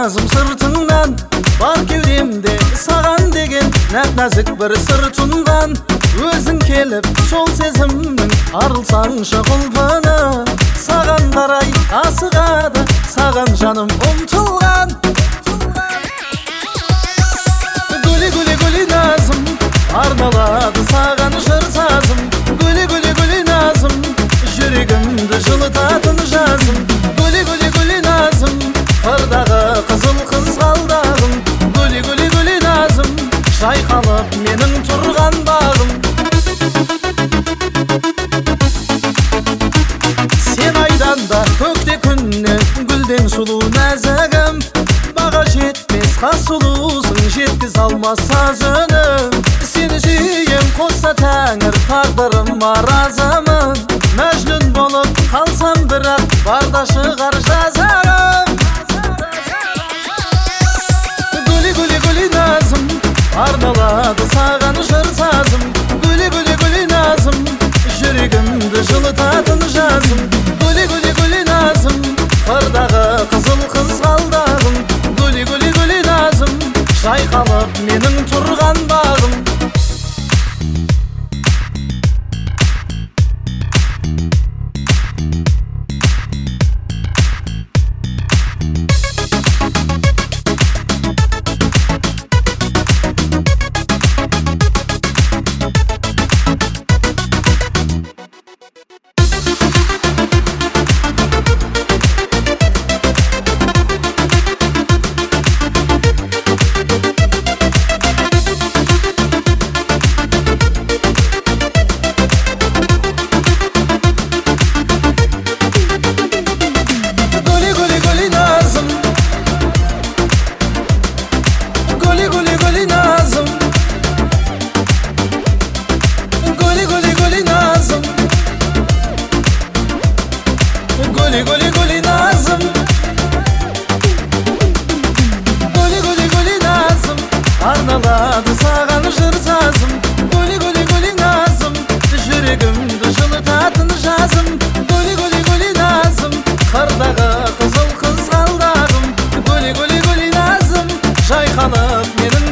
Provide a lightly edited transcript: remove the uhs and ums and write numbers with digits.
назым сыртыңнан, бар кеудемде саған деген нәп-нәзік бір сыр тұнған. Өзің келіп сол сезімнің арылсаңшы құлпына, саған қарай асығады, саған жаным ұмтылған. Гүлі гүлі гүлі назым, арналады саған жыр сазым. Гүлі гүлі гүлі назым, жүрегімді жылытатын жазым. Гүлі гүлі гүлі назым, қырдағы қызыл қызғалдағым. Гүлі гүлі гүлі назым, жайқалып менің тұрған бағым. Сен айдан да көкте күннен, гүлден сұлу нәзігім. Баға жетмес қас сұлусың, жеткіз алмас саз үнім. Сені сүйем қосса тәңір, тағдырым аразымын. Мәжнүн болып қалсам бірақ, барда шығар жазарым. Гүлі гүлі гүлі назым, арналады саған жыр сазым. Гүлі гүлі гүлі назым, жүрегімді жылытатын жазым. Гүлі гүлі гүлі назым, қырдағы қызыл қызғалдағым. Гүлі гүлі гүлі назым, жайқалып менің тұрған бағым. Гүлі гүлі гүлі назым, гүлі гүлі гүлі назым, арналады саған жыр сазым. Гүлі гүлі гүлі назым, жүрегімді жылытатын жазым. Гүлі гүлі гүлі назым, қырдағы қызыл қызғалдағым. Гүлі гүлі гүлі назым, жайқалып менің